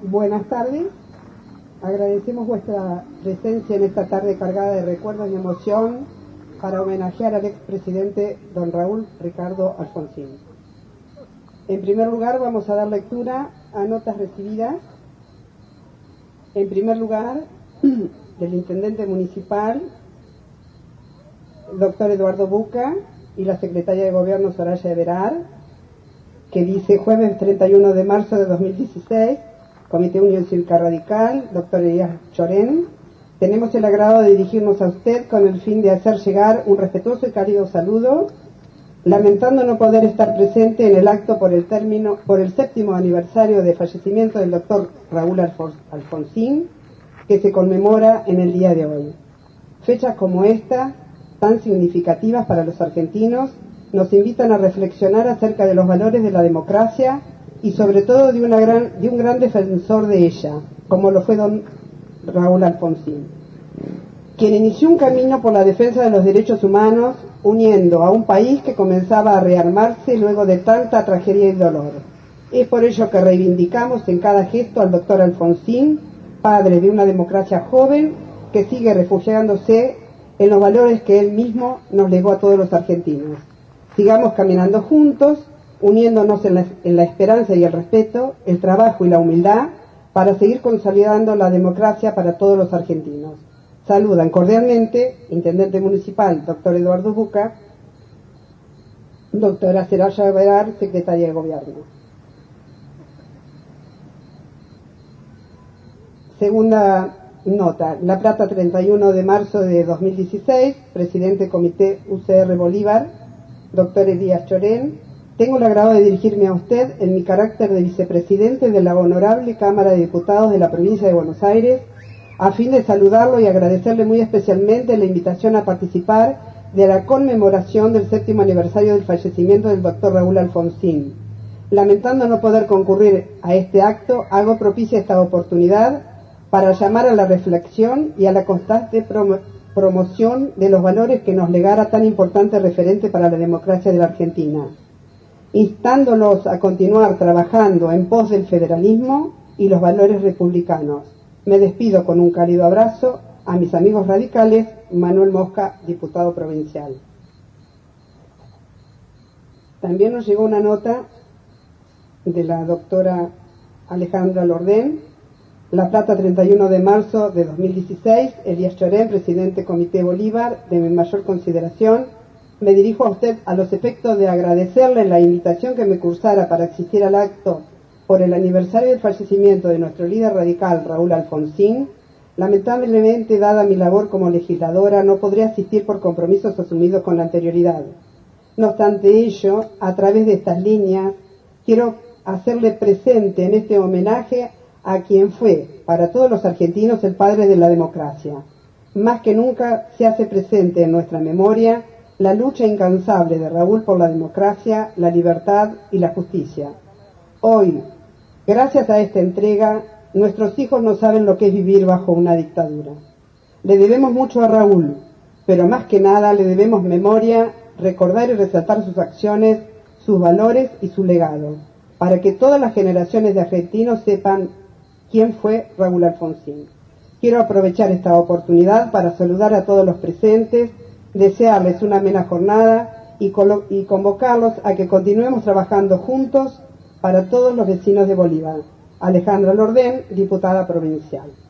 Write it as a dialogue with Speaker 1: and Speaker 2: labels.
Speaker 1: Buenas tardes. Agradecemos vuestra presencia en esta tarde cargada de recuerdos y emoción para homenajear al expresidente don Raúl Ricardo Alfonsín. En primer lugar, vamos a dar lectura a notas recibidas. En primer lugar, del intendente municipal, el doctor Eduardo Buca, y la secretaria de Gobierno, Soraya Everard, que dice: jueves 31 de marzo de 2016, Comité Unión Cívica Radical, doctor Elías Chorén, tenemos el agrado de dirigirnos a usted con el fin de hacer llegar un respetuoso y cálido saludo, lamentando no poder estar presente en el acto por el séptimo aniversario de fallecimiento del doctor Raúl Alfonsín, que se conmemora en el día de hoy. Fechas como esta, tan significativas para los argentinos, nos invitan a reflexionar acerca de los valores de la democracia y sobre todo de un gran defensor de ella, como lo fue don Raúl Alfonsín, quien inició un camino por la defensa de los derechos humanos, uniendo a un país que comenzaba a rearmarse luego de tanta tragedia y dolor. Es por ello que reivindicamos en cada gesto al doctor Alfonsín, padre de una democracia joven que sigue refugiándose en los valores que él mismo nos legó a todos los argentinos. Sigamos caminando juntos, uniéndonos en la esperanza y el respeto, el trabajo y la humildad, para seguir consolidando la democracia para todos los argentinos. Saludan cordialmente, intendente municipal, doctor Eduardo Buca, doctora Soraya Everard, secretaria de Gobierno. Segunda nota: La Plata, 31 de marzo de 2016, presidente Comité UCR Bolívar, doctor Elías Chorén. Tengo el agrado de dirigirme a usted en mi carácter de vicepresidente de la Honorable Cámara de Diputados de la Provincia de Buenos Aires, a fin de saludarlo y agradecerle muy especialmente la invitación a participar de la conmemoración del séptimo aniversario del fallecimiento del doctor Raúl Alfonsín. Lamentando no poder concurrir a este acto, hago propicia esta oportunidad para llamar a la reflexión y a la constante promoción de los valores que nos legara tan importante referente para la democracia de la Argentina, instándolos a continuar trabajando en pos del federalismo y los valores republicanos. Me despido con un cálido abrazo a mis amigos radicales. Manuel Mosca, diputado provincial. También nos llegó una nota de la doctora Alejandra Lordén. La Plata, 31 de marzo de 2016, Elías Chorén, presidente Comité Bolívar, de mi mayor consideración. Me dirijo a usted a los efectos de agradecerle la invitación que me cursara para asistir al acto por el aniversario del fallecimiento de nuestro líder radical Raúl Alfonsín. Lamentablemente, dada mi labor como legisladora, no podré asistir por compromisos asumidos con la anterioridad. No obstante ello, a través de estas líneas, quiero hacerle presente en este homenaje a quien fue, para todos los argentinos, el padre de la democracia. Más que nunca se hace presente en nuestra memoria la lucha incansable de Raúl por la democracia, la libertad y la justicia. Hoy, gracias a esta entrega, nuestros hijos no saben lo que es vivir bajo una dictadura. Le debemos mucho a Raúl, pero más que nada le debemos memoria, recordar y resaltar sus acciones, sus valores y su legado, para que todas las generaciones de argentinos sepan quién fue Raúl Alfonsín. Quiero aprovechar esta oportunidad para saludar a todos los presentes, desearles una amena jornada y convocarlos a que continuemos trabajando juntos para todos los vecinos de Bolívar. Alejandra Lordén, diputada provincial.